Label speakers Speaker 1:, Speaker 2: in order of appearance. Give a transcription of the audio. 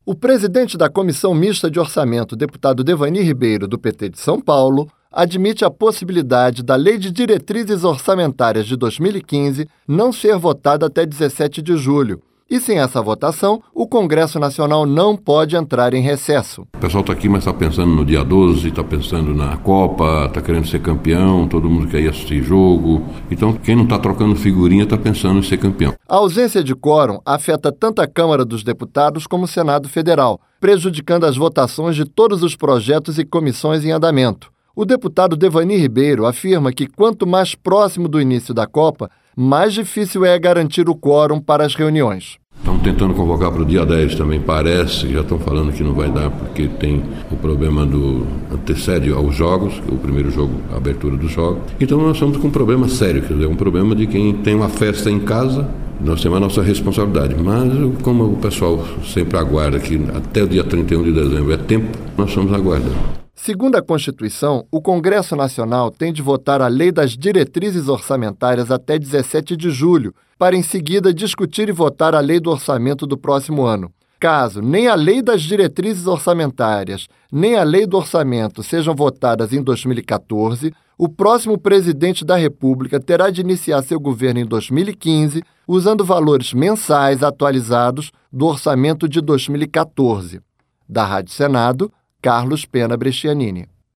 Speaker 1: O presidente da Comissão Mista de Orçamento, deputado Devani Ribeiro, do PT de São Paulo, admite a possibilidade da Lei de Diretrizes Orçamentárias de 2015 não ser votada até 17 de julho. E sem essa votação, o Congresso Nacional não pode entrar em recesso.
Speaker 2: O pessoal está aqui, mas está pensando no dia 12, está pensando na Copa, está querendo ser campeão, todo mundo quer ir assistir jogo. Então, quem não está trocando figurinha está pensando em ser campeão.
Speaker 1: A ausência de quórum afeta tanto a Câmara dos Deputados como o Senado Federal, prejudicando as votações de todos os projetos e comissões em andamento. O deputado Devani Ribeiro afirma que quanto mais próximo do início da Copa, mais difícil é garantir o quórum para as reuniões.
Speaker 2: Estamos tentando convocar para o dia 10 também, parece, já estão falando que não vai dar, porque tem o problema do antecede aos jogos, o primeiro jogo, a abertura dos jogos. Então nós estamos com um problema sério, quer dizer, um problema de quem tem uma festa em casa, nós temos a nossa responsabilidade. Mas como o pessoal sempre aguarda que até o dia 31 de dezembro é tempo, nós estamos aguardando.
Speaker 1: Segundo a Constituição, o Congresso Nacional tem de votar a Lei das Diretrizes Orçamentárias até 17 de julho, para em seguida discutir e votar a Lei do Orçamento do próximo ano. Caso nem a Lei das Diretrizes Orçamentárias, nem a Lei do Orçamento sejam votadas em 2014, o próximo presidente da República terá de iniciar seu governo em 2015, usando valores mensais atualizados do orçamento de 2014. Da Rádio Senado, Carlos Pena Brescianini.